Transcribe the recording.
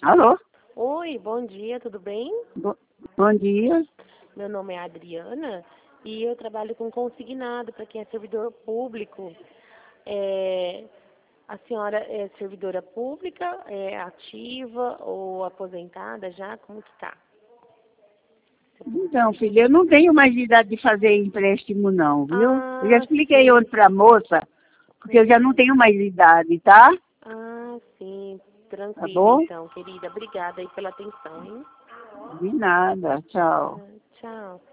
Alô? Oi, bom dia, tudo bem? Bom dia. Meu nome é Adriana e eu trabalho com consignado para quem é servidor público. A senhora é servidora pública, é ativa ou aposentada já? Como que tá? Então, filha, eu não tenho mais idade de fazer empréstimo, não, viu? Eu já expliquei Sim. ontem para a moça, porque eu já não tenho mais idade, tá? Sim. Tá Tranquilo bom? então, querida. Obrigada aí pela atenção, hein? De nada. Tchau. Tchau.